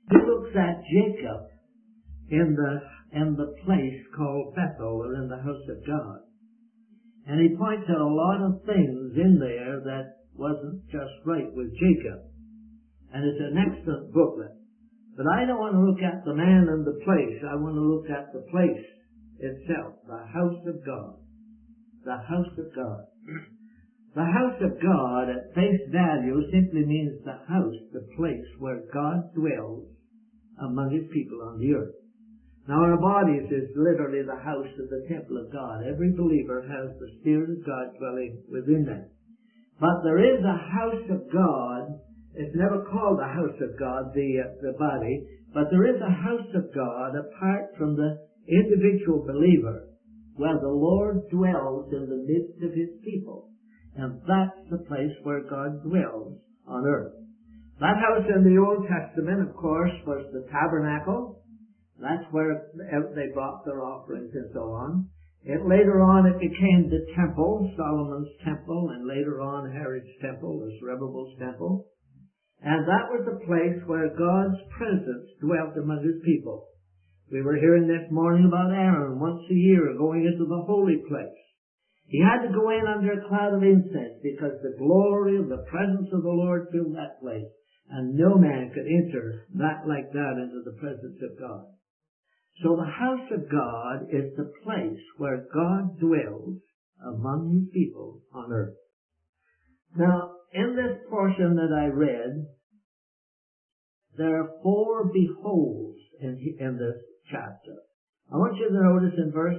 he looks at Jacob in the place called Bethel, or in the house of God. And he points out a lot of things in there that wasn't just right with Jacob. And it's an excellent booklet. But I don't want to look at the man and the place. I want to look at the place itself, the house of God. The house of God. The house of God at face value simply means the house, the place where God dwells among his people on the earth. Now our bodies is literally the house of the temple of God. Every believer has the Spirit of God dwelling within them. But there is a house of God. It's never called the house of God, the body, but there is a house of God apart from the individual believer where the Lord dwells in the midst of his people. And that's the place where God dwells on earth. That house in the Old Testament, of course, was the tabernacle. That's where they brought their offerings and so on. Later on it became the temple, Solomon's temple, and later on Herod's temple, or Zerubbabel's temple. And that was the place where God's presence dwelt among his people. We were hearing this morning about Aaron once a year going into the holy place. He had to go in under a cloud of incense because the glory of the presence of the Lord filled that place. And no man could enter that like that into the presence of God. So the house of God is the place where God dwells among his people on earth. Now, in this portion that I read, there are 4 beholds in this chapter. I want you to notice in verse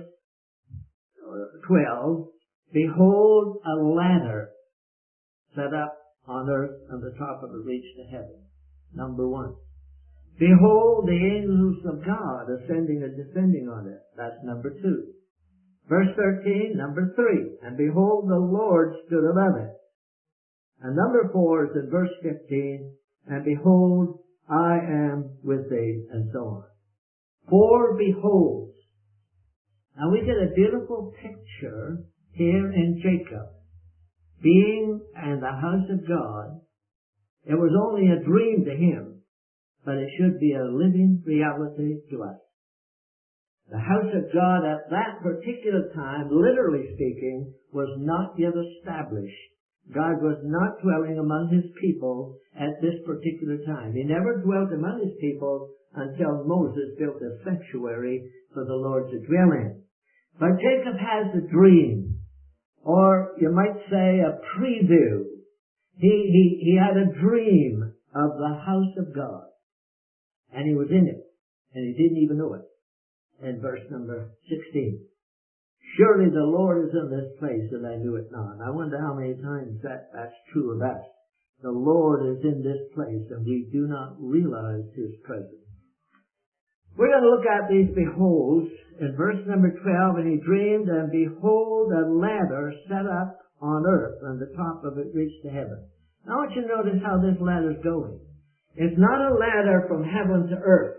12, behold a ladder set up on earth, and the top of it reached to heaven. Number 1. Behold the angels of God ascending and descending on it. That's number 2. Verse 13, number 3. And behold the Lord stood above it. And number 4 is in verse 15. And behold, I am with thee, and so on. 4 beholds. Now we get a beautiful picture here in Jacob. Being in the house of God, it was only a dream to him, but it should be a living reality to us. The house of God at that particular time, literally speaking, was not yet established. God was not dwelling among his people at this particular time. He never dwelt among his people until Moses built a sanctuary for the Lord to dwell in. But Jacob has a dream, or you might say a preview. He had a dream of the house of God, and he was in it, and he didn't even know it. In verse number 16. Surely the Lord is in this place, and I knew it not. I wonder how many times that's true of us. The Lord is in this place, and we do not realize his presence. We're going to look at these beholds in verse number 12. And he dreamed, and behold, a ladder set up on earth, and the top of it reached to heaven. Now I want you to notice how this ladder's going. It's not a ladder from heaven to earth.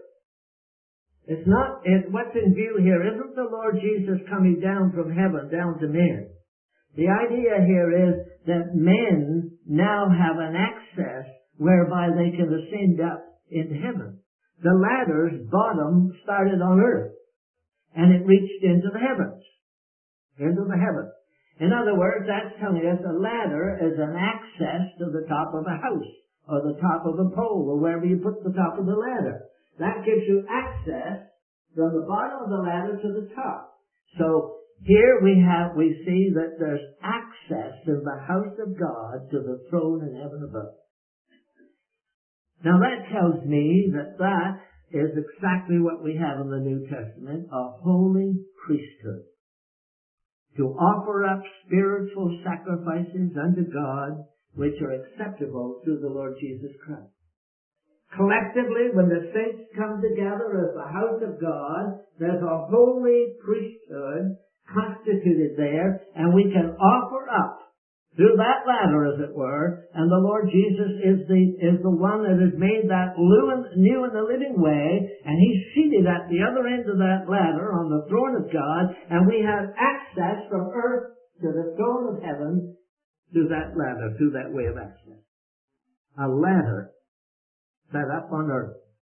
What's in view here isn't the Lord Jesus coming down from heaven down to men. The idea here is that men now have an access whereby they can ascend up into heaven. The ladder's bottom started on earth, and it reached into the heavens. Into the heavens. In other words, that's telling us a ladder is an access to the top of a house, or the top of a pole, or wherever you put the top of the ladder. That gives you access from the bottom of the ladder to the top. So here we see that there's access in the house of God to the throne in heaven above. Now that tells me that is exactly what we have in the New Testament, a holy priesthood. To offer up spiritual sacrifices unto God, which are acceptable through the Lord Jesus Christ. Collectively, when the saints come together as the house of God, there's a holy priesthood constituted there, and we can offer up through that ladder, as it were, and the Lord Jesus is the one that has made that new and the living way, and he's seated at the other end of that ladder on the throne of God, and we have access from earth to the throne of heaven through that ladder, through that way of access. A ladder set up on earth.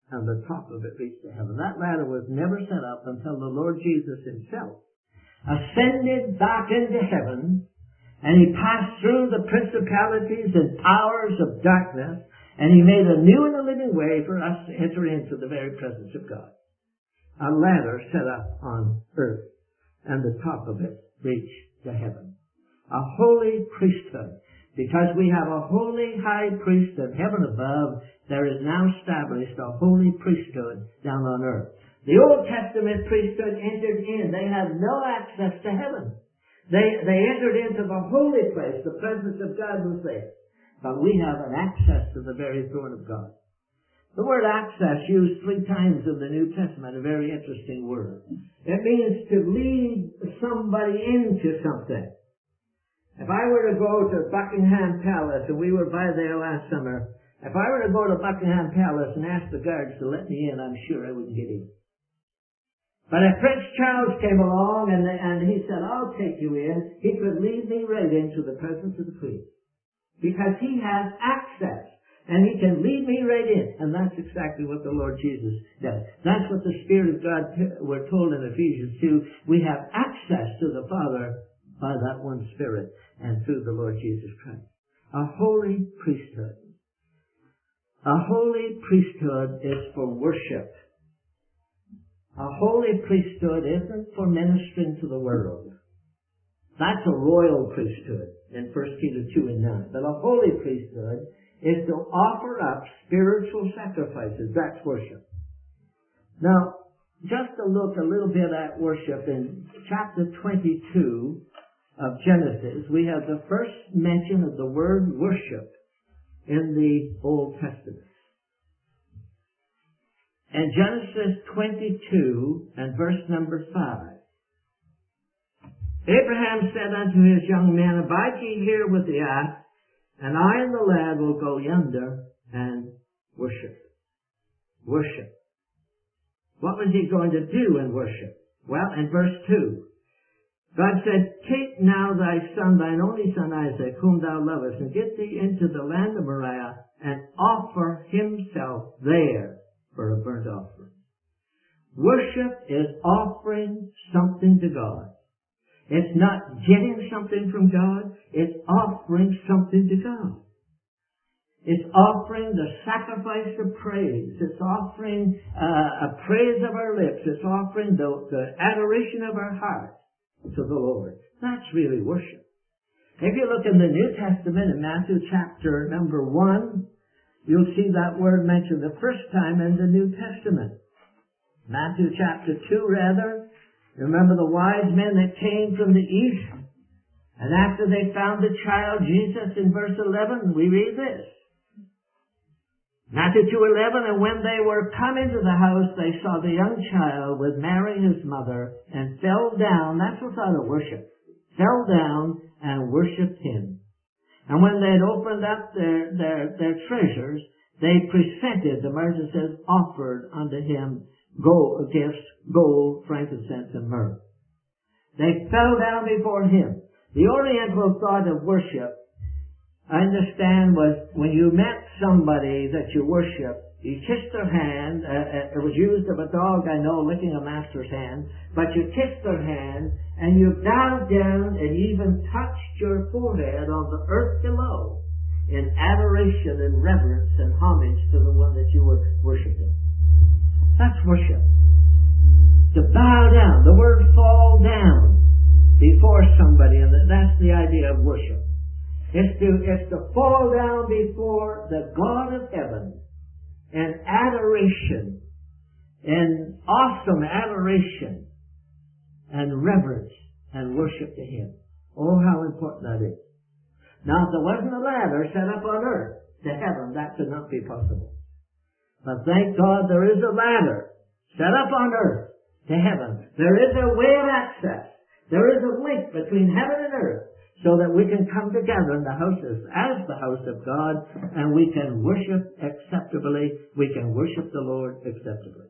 and the top of it reached to heaven. That ladder was never set up until the Lord Jesus himself ascended back into heaven, and he passed through the principalities and powers of darkness, and he made a new and a living way for us to enter into the very presence of God. A ladder set up on earth, and the top of it reached to heaven. A holy priesthood. Because we have a holy high priest in heaven above, there is now established a holy priesthood down on earth. The Old Testament priesthood entered in. They had no access to heaven. They entered into the holy place. The presence of God was there. But we have an access to the very throne of God. The word access used 3 times in the New Testament, a very interesting word. It means to lead somebody into something. If I were to go to Buckingham Palace, and we were by there last summer, if I were to go to Buckingham Palace and ask the guards to let me in, I'm sure I wouldn't get in. But if Prince Charles came along and he said, I'll take you in, he could lead me right into the presence of the Queen. Because he has access, and he can lead me right in. And that's exactly what the Lord Jesus does. That's what the Spirit of God, we're told in Ephesians 2, we have access to the Father by that one Spirit and through the Lord Jesus Christ. A holy priesthood. A holy priesthood is for worship. A holy priesthood isn't for ministering to the world. That's a royal priesthood in 1 Peter 2 and 9. But a holy priesthood is to offer up spiritual sacrifices. That's worship. Now, just to look a little bit at worship in chapter 22 of Genesis, we have the first mention of the word worship in the Old Testament. In Genesis 22 and verse number 5, Abraham said unto his young men, Abide ye here with the ass, and I and the lad will go yonder and worship. Worship. What was he going to do in worship? Well, in verse 2, God said, Take now thy son, thine only son Isaac, whom thou lovest, and get thee into the land of Moriah, and offer himself there for a burnt offering. Worship is offering something to God. It's not getting something from God, it's offering something to God. It's offering the sacrifice of praise. It's offering a praise of our lips. It's offering the adoration of our heart to the Lord. That's really worship. If you look in the New Testament in Matthew chapter number 1, you'll see that word mentioned the first time in the New Testament. Matthew chapter 2, rather. Remember the wise men that came from the east? And after they found the child Jesus in verse 11, we read this. Matthew 2:11, and when they were come into the house, they saw the young child with Mary his mother, and fell down, that's without a worship, fell down and worshipped him. And when they had opened up their treasures, they presented, the Margin says, offered unto him gifts, gold, frankincense, and myrrh. They fell down before him. The Oriental thought of worship, I understand, was when you met somebody that you worship, you kissed their hand. It was used of a dog, I know, licking a master's hand. But you kissed their hand, and you bowed down and even touched your forehead on the earth below in adoration and reverence and homage to the one that you were worshiping. That's worship. To bow down. The word fall down before somebody, and that's the idea of worship. It's to fall down before the God of heaven in adoration, in awesome adoration and reverence and worship to him. Oh, how important that is. Now, if there wasn't a ladder set up on earth to heaven, that could not be possible. But thank God there is a ladder set up on earth to heaven. There is a way of access. There is a link between heaven and earth, so that we can come together in the houses as the house of God, and we can worship acceptably. We can worship the Lord acceptably.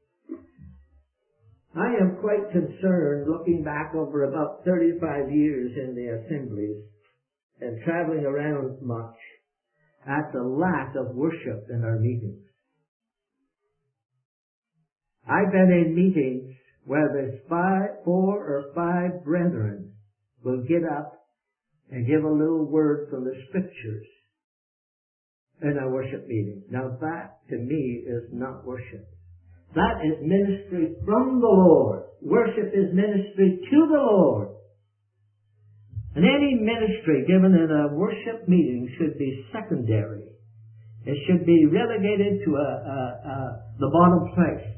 I am quite concerned, looking back over about 35 years in the assemblies and traveling around much, at the lack of worship in our meetings. I've been in meetings where there's 4 or 5 brethren will get up and give a little word from the Scriptures in a worship meeting. Now that, to me, is not worship. That is ministry from the Lord. Worship is ministry to the Lord. And any ministry given in a worship meeting should be secondary. It should be relegated to the bottom place.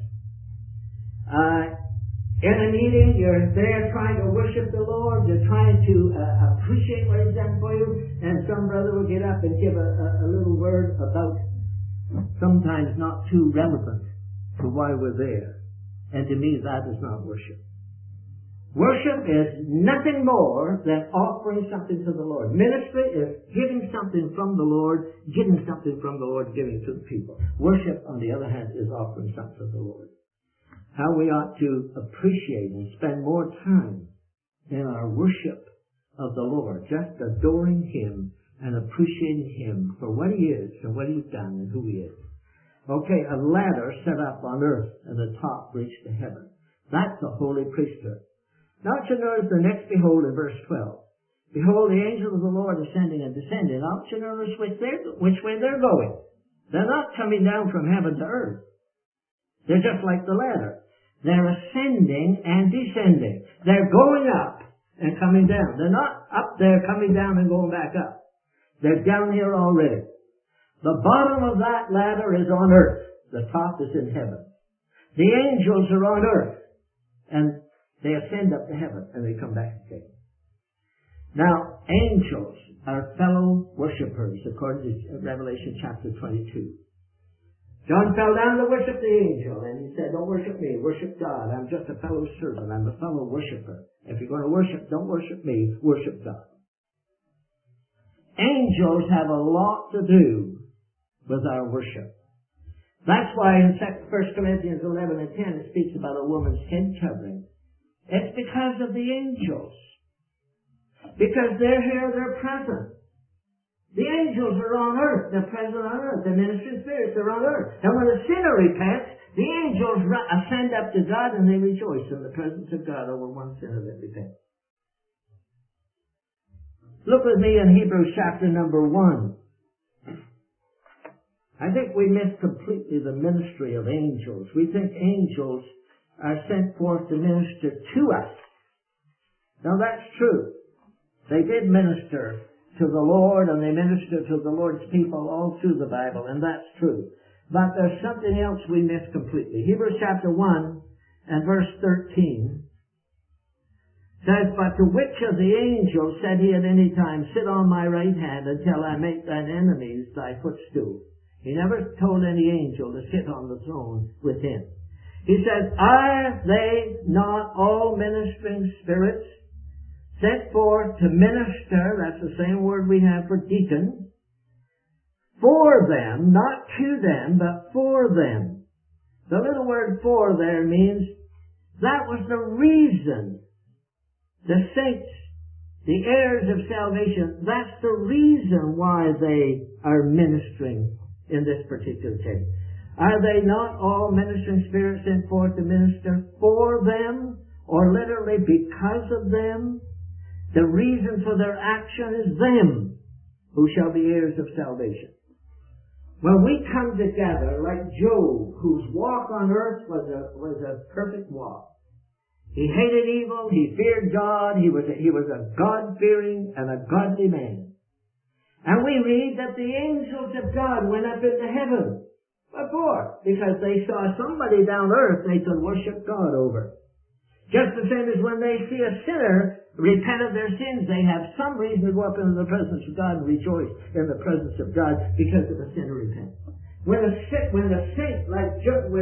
In a meeting, you're there trying to worship the Lord, you're trying to appreciate what He's done for you, and some brother will get up and give a little word about, sometimes not too relevant to why we're there. And to me, that is not worship. Worship is nothing more than offering something to the Lord. Ministry is giving something from the Lord, giving something from the Lord, giving to the people. Worship, on the other hand, is offering something to the Lord. How we ought to appreciate and spend more time in our worship of the Lord, just adoring Him and appreciating Him for what He is and what He's done and who He is. Okay, a ladder set up on earth and the top reached to heaven. That's a holy priesthood. Now you notice the next behold in verse 12. Behold, the angel of the Lord ascending and descending. Now you notice which way they're going. They're not coming down from heaven to earth. They're just like the ladder. They're ascending and descending. They're going up and coming down. They're not up there coming down and going back up. They're down here already. The bottom of that ladder is on earth. The top is in heaven. The angels are on earth. And they ascend up to heaven and they come back again. Now, angels are fellow worshippers according to Revelation chapter 22. John fell down to worship the angel, and he said, don't worship me, worship God. I'm just a fellow servant. I'm a fellow worshiper. If you're going to worship, don't worship me, worship God. Angels have a lot to do with our worship. That's why in 1 Corinthians 11 and 10 it speaks about a woman's head covering. It's because of the angels. Because they're here, they're present. The angels are on earth. They're present on earth. The ministering spirits are on earth. And when a sinner repents, the angels ascend up to God and they rejoice in the presence of God over one sinner that repents. Look with me in Hebrews chapter number 1. I think we miss completely the ministry of angels. We think angels are sent forth to minister to us. Now that's true. They did minister to the Lord, and they minister to the Lord's people all through the Bible, and that's true. But there's something else we miss completely. Hebrews chapter 1 and verse 13 says, but to which of the angels said he at any time, sit on my right hand until I make thine enemies thy footstool? He never told any angel to sit on the throne with him. He says, are they not all ministering spirits sent forth to minister, that's the same word we have for deacon, for them, not to them, but for them. The little word for there means that was the reason the saints, the heirs of salvation, that's the reason why they are ministering in this particular case. Are they not all ministering spirits sent forth to minister for them, or literally because of them? The reason for their action is them who shall be heirs of salvation. When we come together like Job, whose walk on earth was a perfect walk. He hated evil, he feared God, he was a God-fearing and a godly man. And we read that the angels of God went up into heaven. What for? Because they saw somebody down earth they could worship God over. Just the same as when they see a sinner repent of their sins, they have some reason to go up into the presence of God and rejoice in the presence of God because of a sinner repent. When a saint like Job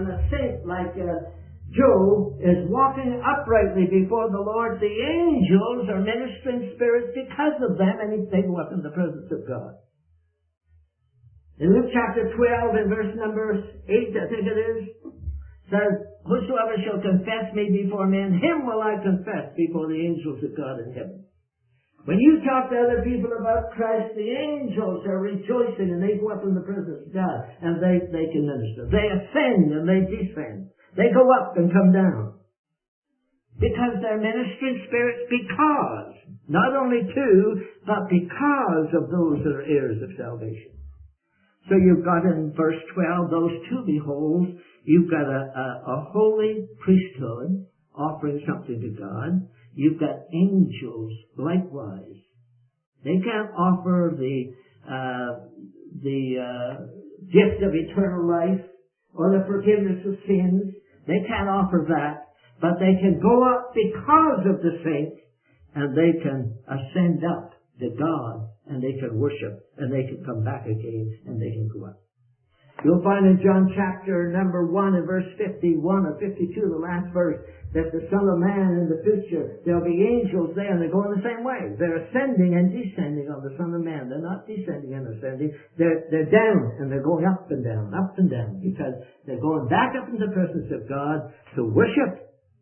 is walking uprightly before the Lord, the angels are ministering spirits because of them, and they go up in the presence of God. In Luke chapter 12 and verse number 8, I think it is, says, whosoever shall confess me before men, him will I confess before the angels of God in heaven. When you talk to other people about Christ, the angels are rejoicing and they go up in the presence of God and they can minister. They ascend and they descend. They go up and come down. Because they're ministering spirits, because, not only to, but because of those that are heirs of salvation. So you've got in verse 12, those two beholds, you've got a holy priesthood offering something to God. You've got angels likewise. They can't offer the gift of eternal life or the forgiveness of sins. They can't offer that. But they can go up because of the saints, and they can ascend up to God, and they can worship, and they can come back again, and they can go up. You'll find in John chapter number 1 and verse 51 or 52, the last verse, that the Son of Man in the future, there'll be angels there, and they're going the same way. They're ascending and descending on the Son of Man. They're not descending and ascending. They're down, and they're going up and down, because they're going back up in the presence of God to worship.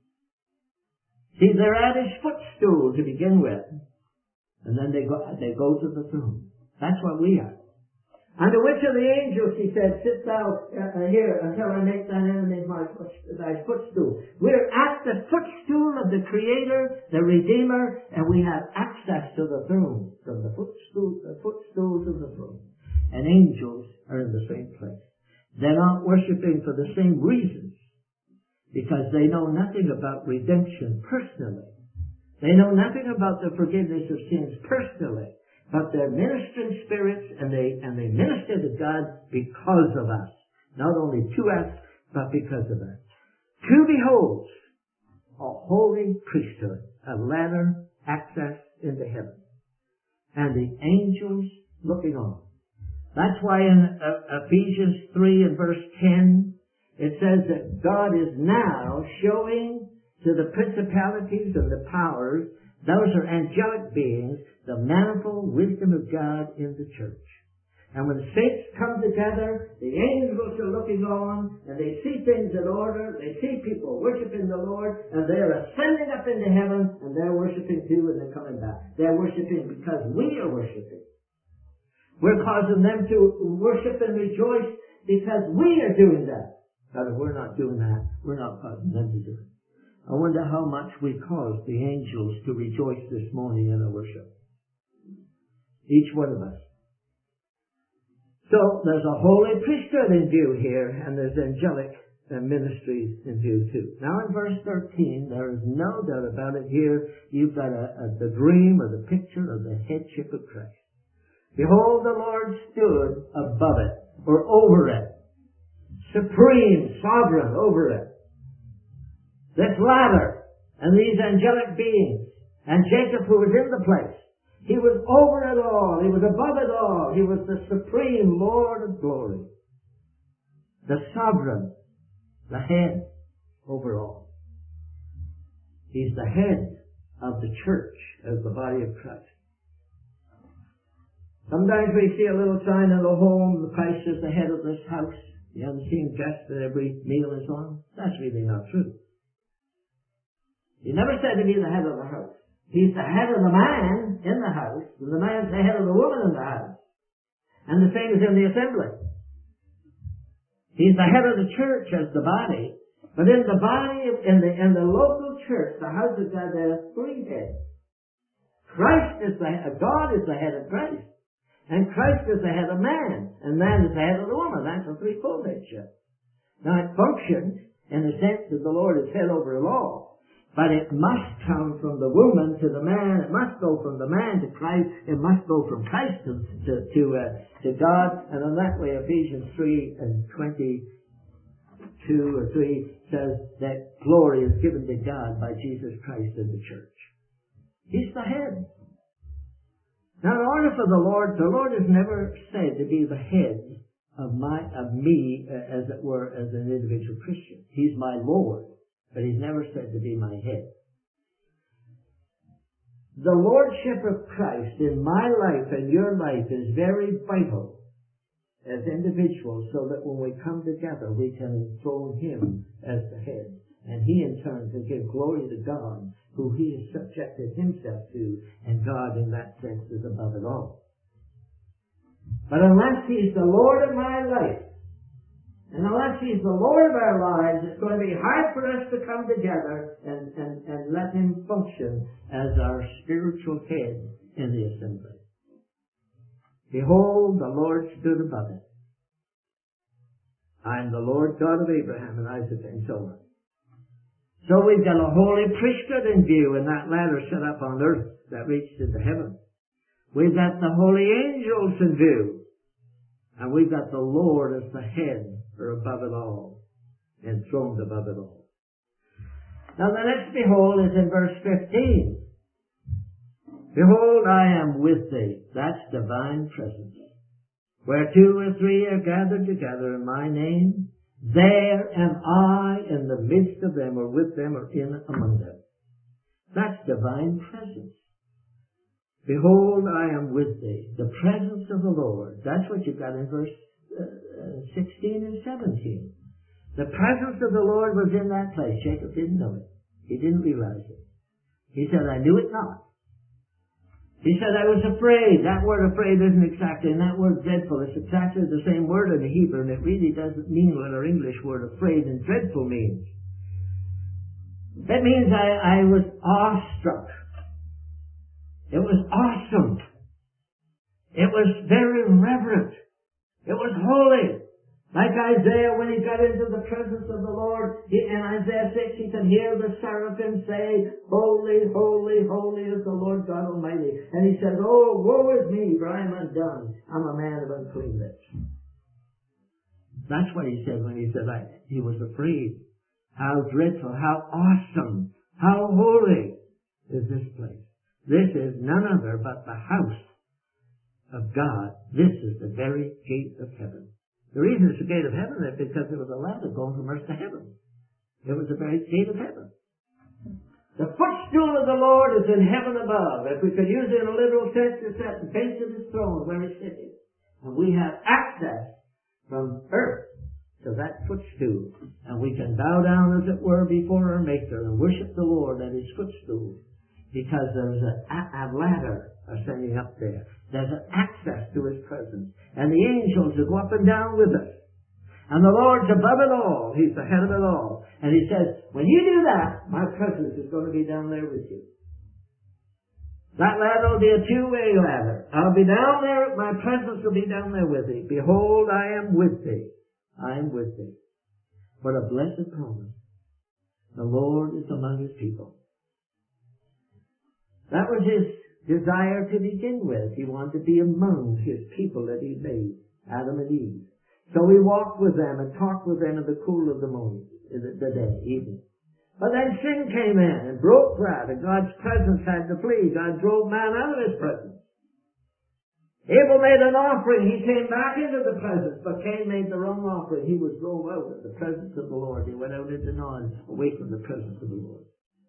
See, they're at His footstool to begin with, and then they go to the throne. That's what we are. Unto which of the angels, He said, sit thou here until I make thine enemies thy footstool. We're at the footstool of the Creator, the Redeemer, and we have access to the throne, from the footstool to the throne. And angels are in the same place. They're not worshiping for the same reasons, because they know nothing about redemption personally. They know nothing about the forgiveness of sins personally. But they're ministering spirits, and they minister to God because of us. Not only to us, but because of us. Two beholds, a holy priesthood, a ladder access into heaven. And the angels looking on. That's why in Ephesians 3 and verse 10, it says that God is now showing to the principalities and the powers, those are angelic beings, the manifold wisdom of God in the church. And when saints come together, the angels are looking on, and they see things in order, they see people worshiping the Lord, and they're ascending up into heaven, and they're worshiping too, and they're coming back. They're worshiping because we are worshiping. We're causing them to worship and rejoice because we are doing that. But if we're not doing that, we're not causing them to do it. I wonder how much we caused the angels to rejoice this morning in our worship. Each one of us. So there's a holy priesthood in view here, and there's angelic ministries in view too. Now in verse 13, there is no doubt about it here. You've got the dream or the picture of the headship of Christ. Behold, the Lord stood above it, or over it. Supreme, sovereign over it. This ladder, and these angelic beings, and Jacob who was in the place. He was over it all. He was above it all. He was the supreme Lord of glory. The sovereign, the head over all. He's the head of the church as the body of Christ. Sometimes we see a little sign in the home, Christ is the head of this house. You haven't seen guests at every meal and so on. That's really not true. He never said to be the head of the house. He's the head of the man in the house, and the man's the head of the woman in the house. And the same is in the assembly. He's the head of the church as the body, but in the body, in the local church, the house of God, there are three heads. God is the head of Christ. And Christ is the head of man, and man is the head of the woman. That's a threefold headship. Now it functions in the sense that the Lord is head over it all, but it must come from the woman to the man. It must go from the man to Christ. It must go from Christ to God. And in that way, Ephesians 3 and 22 or 3 says that glory is given to God by Jesus Christ in the church. He's the head. Now, in order for the Lord is never said to be the head of me, as it were, as an individual Christian. He's my Lord, but He's never said to be my head. The Lordship of Christ in my life and your life is very vital as individuals, so that when we come together, we can enthrone Him as the head. And He in turn can give glory to God, who He has subjected Himself to, and God in that sense is above it all. But unless He's the Lord of my life, And unless He's the Lord of our lives, it's going to be hard for us to come together and let Him function as our spiritual head in the assembly. Behold, the Lord stood above it. I am the Lord God of Abraham and Isaac and so on. So we've got a holy priesthood in view in that ladder set up on earth that reached into heaven. We've got the holy angels in view. And we've got the Lord as the head, or above it all, enthroned above it all. Now the next behold is in verse 15. Behold, I am with thee. That's divine presence. Where 2 or 3 are gathered together in my name, there am I in the midst of them, or with them, or in among them. That's divine presence. Behold, I am with thee. The presence of the Lord. That's what you've got in verse 16 and 17. The presence of the Lord was in that place. Jacob didn't know it. He didn't realize it. He said, I knew it not. He said, I was afraid. That word afraid isn't exactly, and that word dreadful is exactly the same word in the Hebrew, and it really doesn't mean what our English word afraid and dreadful means. That means I was awestruck. It was awesome. It was very reverent. It was holy. Like Isaiah, when he got into the presence of the Lord, in Isaiah 6, he could hear the seraphim say, Holy, holy, holy is the Lord God Almighty. And he said, Oh, woe is me, for I am undone. I'm a man of unclean lips. That's what he said when he said he was afraid. How dreadful, how awesome, how holy is this place. This is none other but the house of God. This is the very gate of heaven. The reason it's the gate of heaven is because there was a ladder going from earth to heaven. It was the very gate of heaven. The footstool of the Lord is in heaven above. If we could use it in a literal sense, it's at the base of His throne where He's sitting. And we have access from earth to that footstool. And we can bow down, as it were, before our Maker and worship the Lord at His footstool. Because there's a ladder ascending up there. There's an access to His presence. And the angels will go up and down with us. And the Lord's above it all. He's the head of it all. And He says, when you do that, my presence is going to be down there with you. That ladder will be a two-way ladder. I'll be down there, my presence will be down there with thee. Behold, I am with thee. I am with thee. What a blessed promise. The Lord is among His people. That was His desire to begin with. He wanted to be among His people that He made, Adam and Eve. So He walked with them and talked with them in the cool of the morning, the day, evening. But then sin came in and broke that, and God's presence had to flee. God drove man out of His presence. Abel made an offering. He came back into the presence, but Cain made the wrong offering. He was drove out of the presence of the Lord. He went out into Nod, away from the presence of the Lord.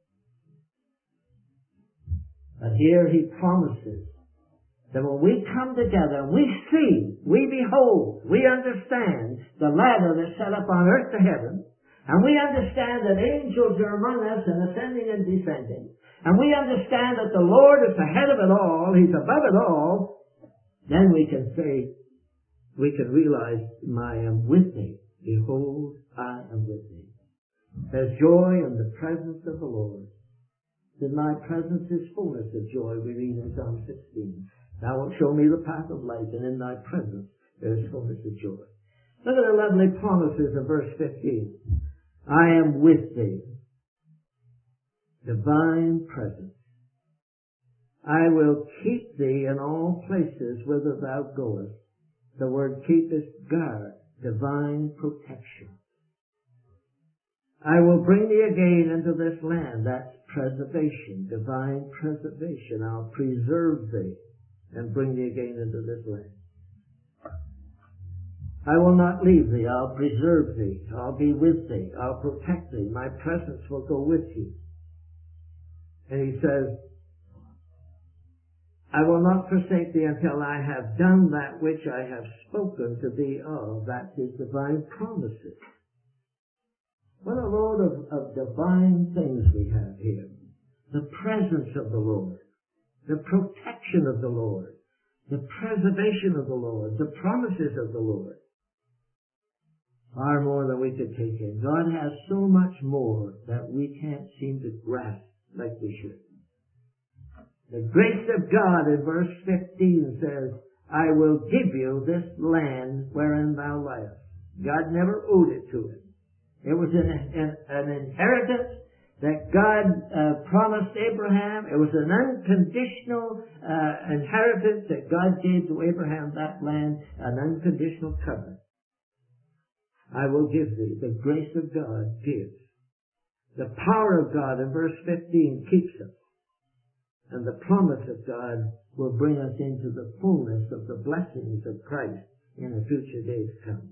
But here He promises that when we come together and we see, we behold, we understand the ladder that's set up on earth to heaven, and we understand that angels are among us and ascending and descending, and we understand that the Lord is the head of it all, He's above it all, then we can say, we can realize, I am with thee. Behold, I am with thee. There's joy in the presence of the Lord. In my presence is fullness of joy, we read in Psalm 16. Thou wilt show me the path of life, and in thy presence there is fullness of joy. Look at the lovely promises of verse 15. I am with thee. Divine presence. I will keep thee in all places whither thou goest. The word keep is guard, divine protection. I will bring thee again into this land. That's preservation, divine preservation. I'll preserve thee and bring thee again into this land. I will not leave thee. I'll preserve thee. I'll be with thee. I'll protect thee. My presence will go with you. And He says, I will not forsake thee until I have done that which I have spoken to thee of. That's His divine promises. What a load of divine things we have here. The presence of the Lord, the protection of the Lord, the preservation of the Lord, the promises of the Lord. Far more than we could take in. God has so much more that we can't seem to grasp like we should. The grace of God in verse 15 says, I will give you this land wherein thou liest. God never owed it to him. It was an inheritance that God promised Abraham. It was an unconditional inheritance that God gave to Abraham, that land, an unconditional covenant. I will give thee. The grace of God gives. The power of God in verse 15 keeps us. And the promise of God will bring us into the fullness of the blessings of Christ in the future days to come.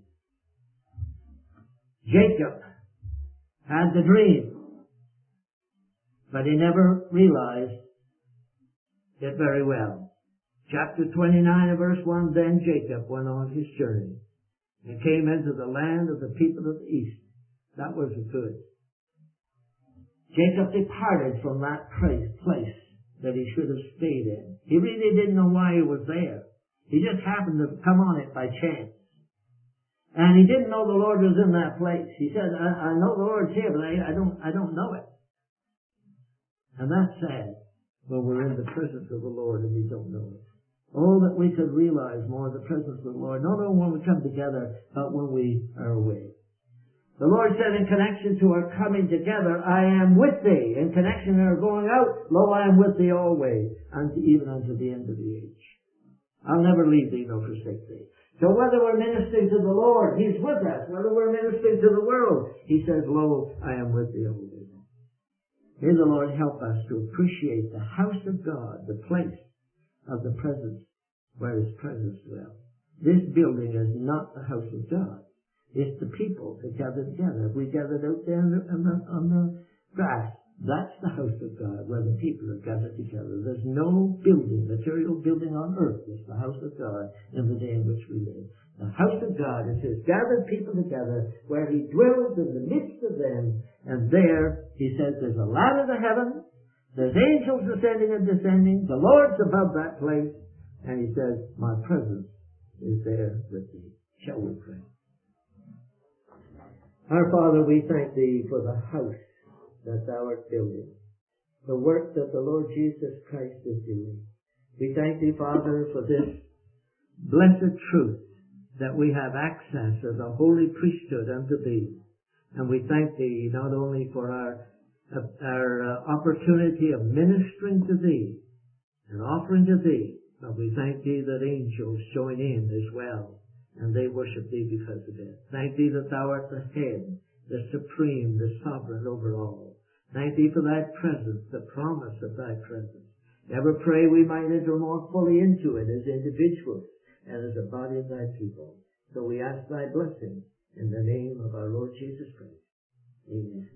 Jacob had the dream, but he never realized it very well. Chapter 29 of verse 1, then Jacob went on his journey and came into the land of the people of the east. That wasn't good. Jacob departed from that place that he should have stayed in. He really didn't know why he was there. He just happened to come on it by chance. And he didn't know the Lord was in that place. He said, I know the Lord's here, but I don't know it. And that's sad when we're in the presence of the Lord and we don't know it. Oh, that we could realize more the presence of the Lord, not only when we come together, but when we are away. The Lord said in connection to our coming together, I am with thee. In connection to our going out, lo, I am with thee always, even unto the end of the age. I'll never leave thee nor forsake thee. So whether we're ministering to the Lord, He's with us. Whether we're ministering to the world, He says, lo, I am with thee always. May the Lord help us to appreciate the house of God, the place of the presence, where His presence dwells. This building is not the house of God. It's the people that gather together. If we gathered out there on the grass, that's the house of God, where the people are gathered together. There's no building, material building on earth. It's the house of God in the day in which we live. The house of God is His gathered people together, where He dwells in the midst of them. And there, He says, there's a ladder to heaven. There's angels ascending and descending. The Lord's above that place. And He says, my presence is there with thee. Shall we pray? Our Father, we thank Thee for the house that Thou art building, the work that the Lord Jesus Christ is doing. We thank Thee, Father, for this blessed truth that we have access as a holy priesthood unto Thee. And we thank Thee not only for our opportunity of ministering to Thee and offering to Thee, but we thank Thee that angels join in as well, and they worship Thee because of it. Thank Thee that Thou art the head, the supreme, the sovereign over all. Thank Thee for Thy presence, the promise of Thy presence. Ever pray we might enter more fully into it as individuals and as a body of Thy people. So we ask Thy blessing in the name of our Lord Jesus Christ. Amen.